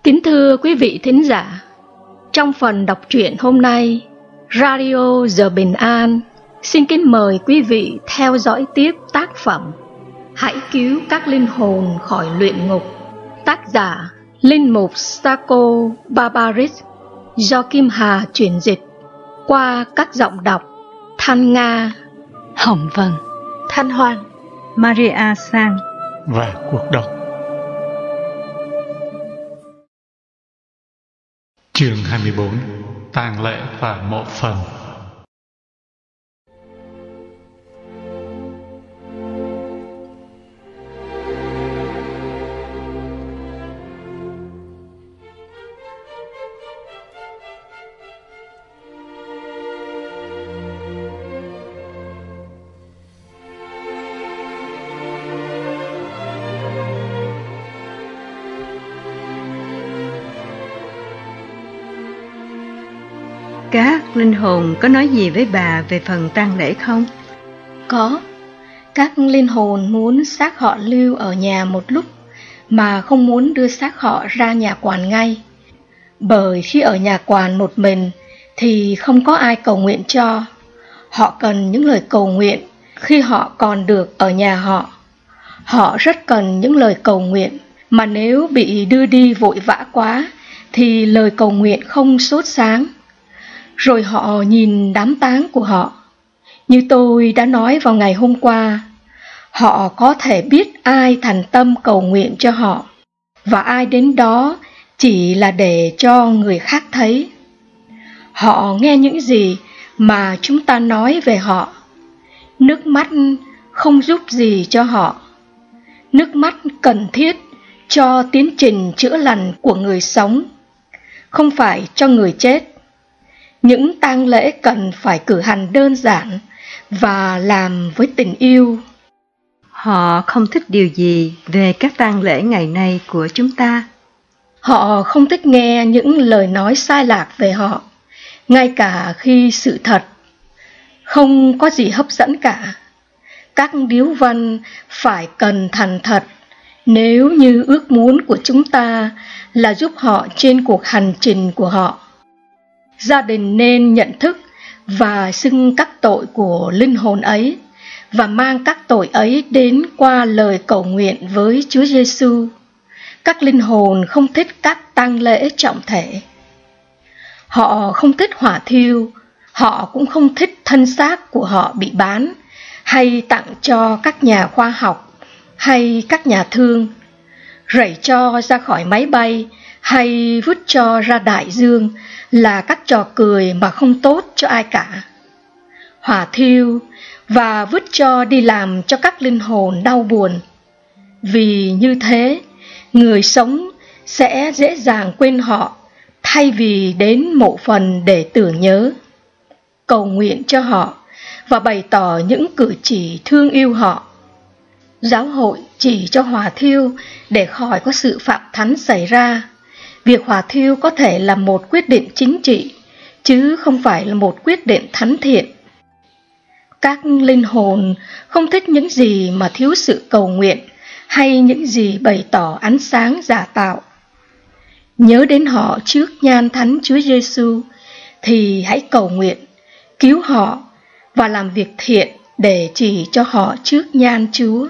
Kính thưa quý vị thính giả, trong phần đọc truyện hôm nay, Radio Giờ Bình An xin kính mời quý vị theo dõi tiếp tác phẩm Hãy cứu các linh hồn khỏi luyện ngục, tác giả Linh mục Sako Barbaris, do Kim Hà chuyển dịch qua các giọng đọc Thanh Nga, Hồng Vân, Thanh Hoan, Maria Sang và Cuộc Đọc. Chương 24: Tang lễ và mộ phần. Các linh hồn có nói gì với bà về phần tang lễ không? Có. Các linh hồn muốn xác họ lưu ở nhà một lúc mà không muốn đưa xác họ ra nhà quản ngay. Bởi khi ở nhà quản một mình thì không có ai cầu nguyện cho. Họ cần những lời cầu nguyện khi họ còn được ở nhà họ. Họ rất cần những lời cầu nguyện, mà nếu bị đưa đi vội vã quá thì lời cầu nguyện không sốt sáng. Rồi họ nhìn đám tang của họ. Như tôi đã nói vào ngày hôm qua, họ có thể biết ai thành tâm cầu nguyện cho họ, và ai đến đó chỉ là để cho người khác thấy. Họ nghe những gì mà chúng ta nói về họ. Nước mắt không giúp gì cho họ. Nước mắt cần thiết cho tiến trình chữa lành của người sống, không phải cho người chết. Những tang lễ cần phải cử hành đơn giản và làm với tình yêu. Họ không thích điều gì về các tang lễ ngày nay của chúng ta? Họ không thích nghe những lời nói sai lạc về họ, ngay cả khi sự thật không có gì hấp dẫn cả. Các điếu văn phải cần thành thật nếu như ước muốn của chúng ta là giúp họ trên cuộc hành trình của họ. Gia đình nên nhận thức và xưng các tội của linh hồn ấy và mang các tội ấy đến qua lời cầu nguyện với Chúa Giêsu. Các linh hồn không thích các tang lễ trọng thể. Họ không thích hỏa thiêu, họ cũng không thích thân xác của họ bị bán hay tặng cho các nhà khoa học hay các nhà thương, rẩy cho ra khỏi máy bay hay vứt cho ra đại dương là các trò cười mà không tốt cho ai cả. Hỏa thiêu và vứt cho đi làm cho các linh hồn đau buồn. Vì như thế, người sống sẽ dễ dàng quên họ thay vì đến mộ phần để tưởng nhớ, cầu nguyện cho họ và bày tỏ những cử chỉ thương yêu họ. Giáo hội chỉ cho hỏa thiêu để khỏi có sự phạm thánh xảy ra. Việc hỏa thiêu có thể là một quyết định chính trị, chứ không phải là một quyết định thánh thiện. Các linh hồn không thích những gì mà thiếu sự cầu nguyện hay những gì bày tỏ ánh sáng giả tạo. Nhớ đến họ trước nhan thánh Chúa Giêsu thì hãy cầu nguyện, cứu họ và làm việc thiện để chỉ cho họ trước nhan Chúa.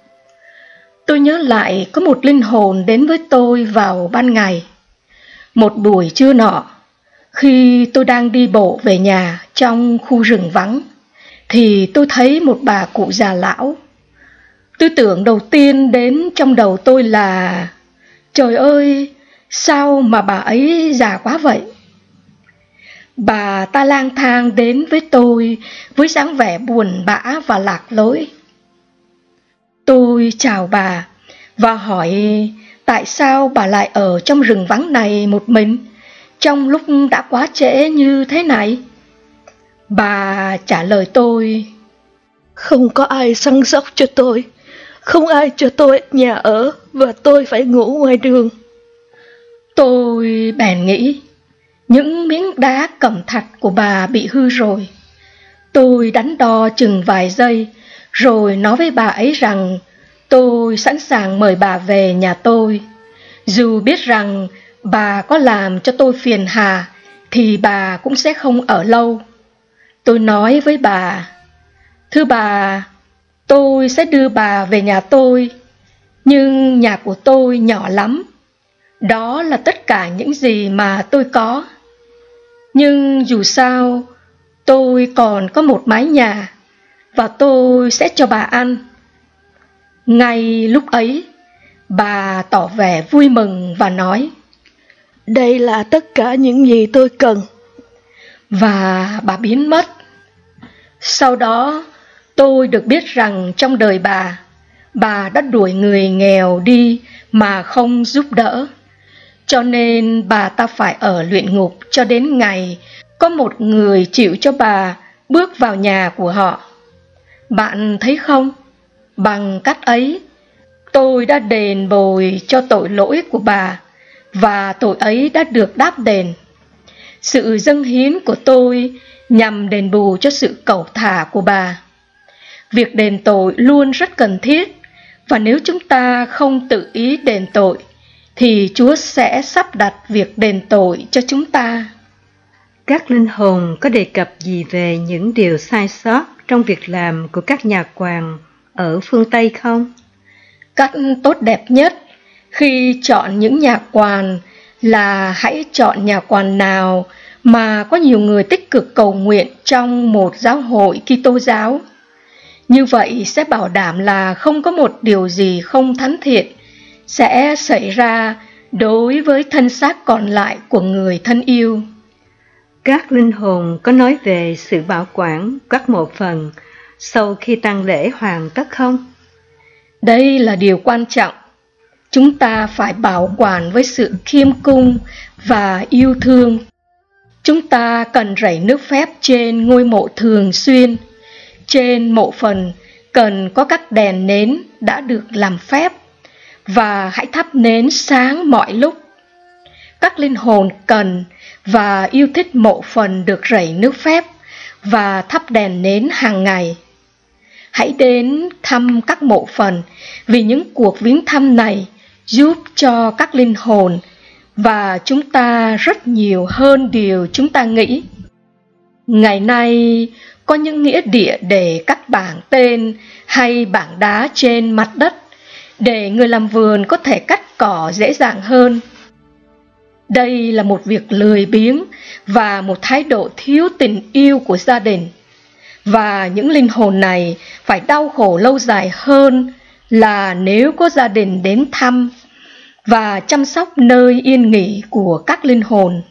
Tôi nhớ lại có một linh hồn đến với tôi vào ban ngày. Một buổi trưa nọ, khi tôi đang đi bộ về nhà trong khu rừng vắng, thì tôi thấy một bà cụ già lão. Tư tưởng đầu tiên đến trong đầu tôi là: trời ơi, sao mà bà ấy già quá vậy? Bà ta lang thang đến với tôi với dáng vẻ buồn bã và lạc lối. Tôi chào bà và hỏi tại sao bà lại ở trong rừng vắng này một mình, trong lúc đã quá trễ như thế này. Bà trả lời tôi: không có ai săn sóc cho tôi, không ai cho tôi nhà ở và tôi phải ngủ ngoài đường. Tôi bèn nghĩ, những miếng đá cẩm thạch của bà bị hư rồi. Tôi đắn đo chừng vài giây, rồi nói với bà ấy rằng tôi sẵn sàng mời bà về nhà tôi, dù biết rằng bà có làm cho tôi phiền hà thì bà cũng sẽ không ở lâu. Tôi nói với bà, thưa bà, tôi sẽ đưa bà về nhà tôi, nhưng nhà của tôi nhỏ lắm. Đó là tất cả những gì mà tôi có. Nhưng dù sao, tôi còn có một mái nhà, và tôi sẽ cho bà ăn. Ngay lúc ấy, bà tỏ vẻ vui mừng và nói, đây là tất cả những gì tôi cần. Và bà biến mất. Sau đó, tôi được biết rằng trong đời bà đã đuổi người nghèo đi mà không giúp đỡ. Cho nên bà ta phải ở luyện ngục cho đến ngày có một người chịu cho bà bước vào nhà của họ. Bạn thấy không? Bằng cách ấy, tôi đã đền bồi cho tội lỗi của bà, và tội ấy đã được đáp đền. Sự dâng hiến của tôi nhằm đền bù cho sự cẩu thả của bà. Việc đền tội luôn rất cần thiết, và nếu chúng ta không tự ý đền tội, thì Chúa sẽ sắp đặt việc đền tội cho chúng ta. Các linh hồn có đề cập gì về những điều sai sót trong việc làm của các nhà quản ở phương Tây không? Cách tốt đẹp nhất khi chọn những nhà quản là hãy chọn nhà quản nào mà có nhiều người tích cực cầu nguyện trong một giáo hội Kitô giáo. Như vậy sẽ bảo đảm là không có một điều gì không thánh thiện sẽ xảy ra đối với thân xác còn lại của người thân yêu. Các linh hồn có nói về sự bảo quản các mộ phần sau khi tang lễ hoàn tất không? Đây là điều quan trọng. Chúng ta phải bảo quản với sự khiêm cung và yêu thương. Chúng ta cần rảy nước phép trên ngôi mộ thường xuyên. Trên mộ phần cần có các đèn nến đã được làm phép, và hãy thắp nến sáng mọi lúc. Các linh hồn cần và yêu thích mộ phần được rảy nước phép và thắp đèn nến hàng ngày. Hãy đến thăm các mộ phần, vì những cuộc viếng thăm này giúp cho các linh hồn và chúng ta rất nhiều hơn điều chúng ta nghĩ. Ngày nay, có những nghĩa địa để các bảng tên hay bảng đá trên mặt đất, để người làm vườn có thể cắt cỏ dễ dàng hơn. Đây là một việc lười biếng và một thái độ thiếu tình yêu của gia đình. Và những linh hồn này phải đau khổ lâu dài hơn là nếu có gia đình đến thăm và chăm sóc nơi yên nghỉ của các linh hồn.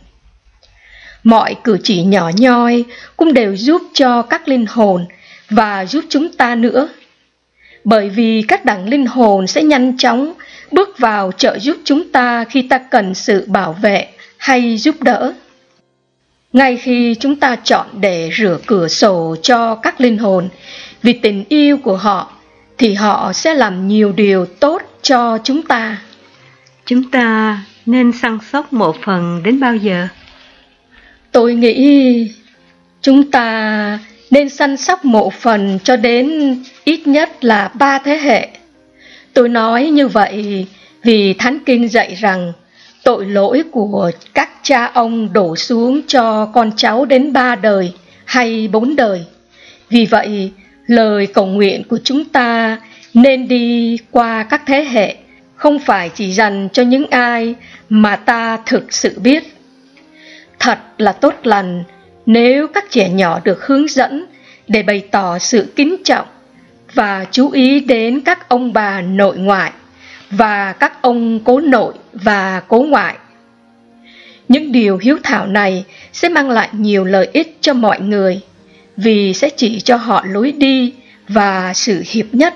Mọi cử chỉ nhỏ nhoi cũng đều giúp cho các linh hồn và giúp chúng ta nữa. Bởi vì các đẳng linh hồn sẽ nhanh chóng bước vào trợ giúp chúng ta khi ta cần sự bảo vệ hay giúp đỡ. Ngay khi chúng ta chọn để rửa cửa sổ cho các linh hồn vì tình yêu của họ, thì họ sẽ làm nhiều điều tốt cho chúng ta. Chúng ta nên săn sóc mộ phần đến bao giờ? Tôi nghĩ chúng ta nên săn sóc mộ phần cho đến ít nhất là 3 thế hệ. Tôi nói như vậy vì Thánh Kinh dạy rằng tội lỗi của các cha ông đổ xuống cho con cháu đến 3 đời hay 4 đời. Vì vậy, lời cầu nguyện của chúng ta nên đi qua các thế hệ, không phải chỉ dành cho những ai mà ta thực sự biết. Thật là tốt lành nếu các trẻ nhỏ được hướng dẫn để bày tỏ sự kính trọng và chú ý đến các ông bà nội ngoại và các ông cố nội và cố ngoại. Những điều hiếu thảo này sẽ mang lại nhiều lợi ích cho mọi người, vì sẽ chỉ cho họ lối đi và sự hiệp nhất.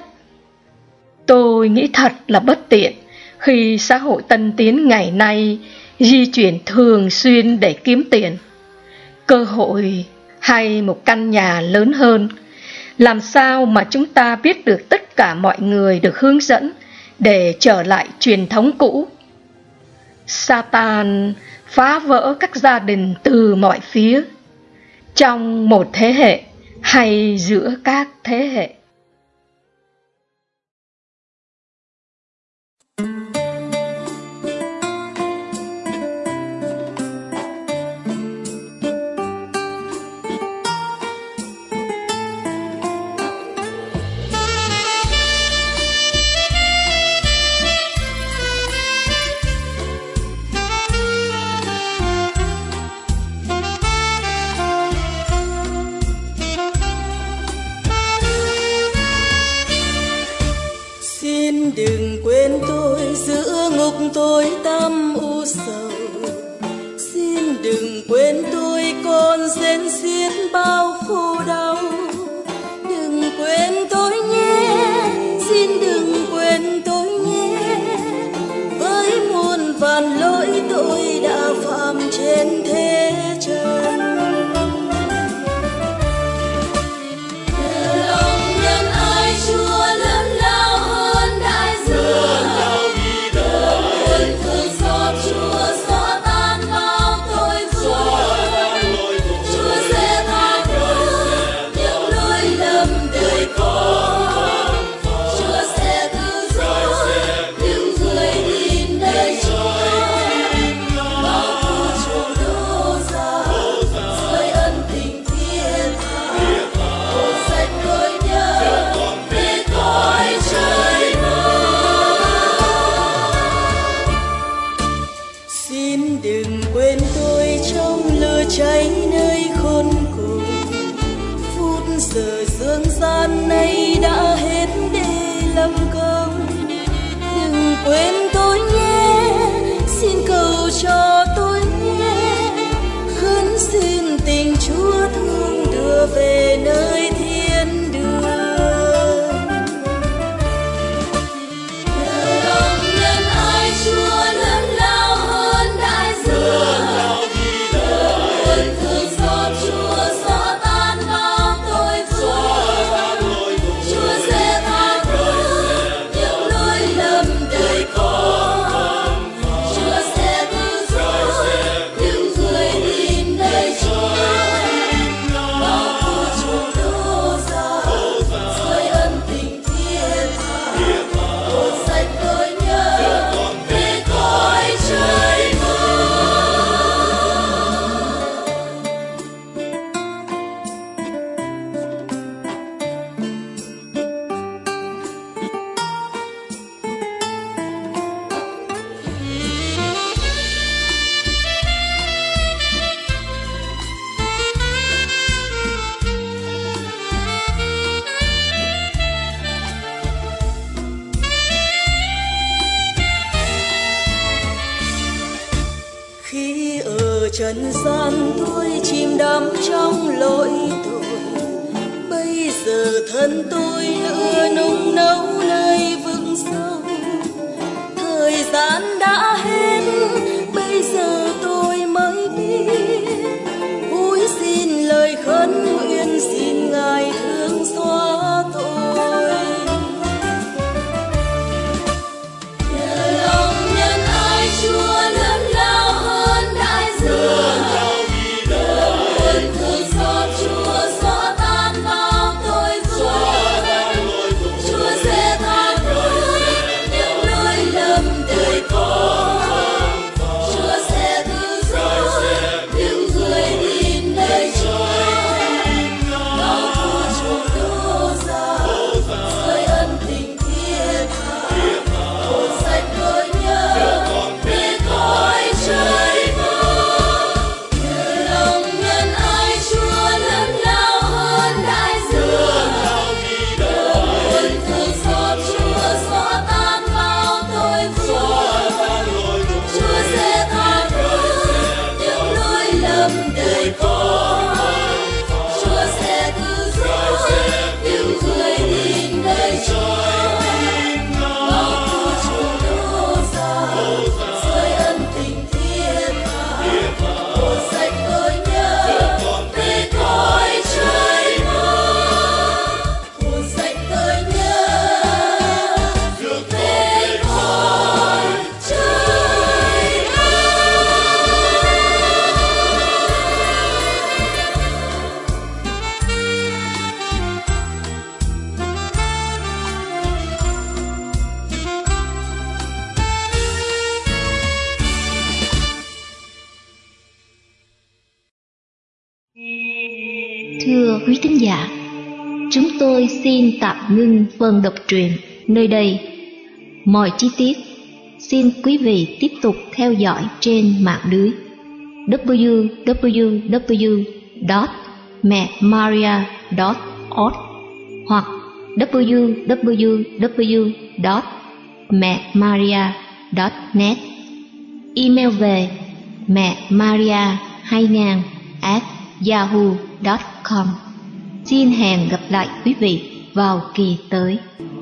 Tôi nghĩ thật là bất tiện khi xã hội tân tiến ngày nay di chuyển thường xuyên để kiếm tiền, cơ hội hay một căn nhà lớn hơn. Làm sao mà chúng ta biết được tất cả mọi người được hướng dẫn để trở lại truyền thống cũ? Satan phá vỡ các gia đình từ mọi phía, trong một thế hệ hay giữa các thế hệ. tối tăm u sầu. Xin đừng quên tôi còn rên xiết bao khổ đau. Đừng quên tôi nhé, xin đừng quên tôi nhé. Với muôn vàn lỗi tôi đã phạm trên thế gian. Lòng nhân ai Chúa lớn lao hơn đại dương. Ơn thương xót Chúa xóa tan bao tội lỗi. Chúa sẽ tha thứ những lỗi lầm đời con. Chúa sẽ cứu rỗi những người tin nơi Chúa. Bao thù chuộc đổ ra dưới ân tình thiên tha. Khổ sạch tôi nhớ để cõi trời mơ. Xin đừng quên tôi trong lửa cháy nơi khôn cùng. Phút giờ dương gian này đã hết để lâm công. Đừng quên tôi nhé, xin cầu cho tôi nhé. Khấn xin tình Chúa thương đưa về nơi thiên đường. Lòng nhân ai Chúa lớn lao hơn đại dương. Ơn thương xót Chúa xóa tan bao tội lỗi. Chúa sẽ tha thứ những lỗi lầm đời con. Chúa sẽ cứu rỗi những người tin nơi Chúa. Bao thù chuộc đổ ra dưới ân tình thiên tha. Khổ sạch tôi nhớ để cõi trời mơ. Khi ở trần gian tôi chìm đắm trong lỗi tội. Bây giờ thân tôi lửa nung nấu nơi vực sâu. Thời gian đã hết, bây giờ tôi mới biết. Vui xin lời khấn nguyện xin Ngài thương xóa tội. Lòng nhân ai Chúa lớn lao hơn đại dương. Ơn thương xót Chúa xóa tan bao tội lỗi. Chúa sẽ tha thứ những lỗi lầm đời con. Chúa sẽ cứu rỗi những người tin nơi Chúa. Bao thù chuộc đổ ra dưới ân tình thiên tha. Khổ sạch tôi nhớ để cõi trời mơ. Lòng nhân ai Chúa lớn lao hơn đại dương. Ơn thương xót Chúa xóa tan bao tội lỗi. Chúa sẽ tha thứ những lỗi lầm đời con. Chúa sẽ cứu rỗi những người tin nơi Chúa. Bao thù chuộc đổ ra dưới ân tình thiên tha. Khổ sạch tôi nhớ về cõi trời mơ. Khổ sạch tôi nhớ về cõi trời mơ. Thưa quý thính giả, chúng tôi xin tạm ngưng phần đọc truyện nơi đây. Mọi chi tiết xin quý vị tiếp tục theo dõi trên mạng lưới www.mẹmaria.org hoặc www.mẹmaria.com www.mẹmaria.net. Email về mẹmaria2000@yahoo.com. Xin hẹn gặp lại quý vị vào kỳ tới.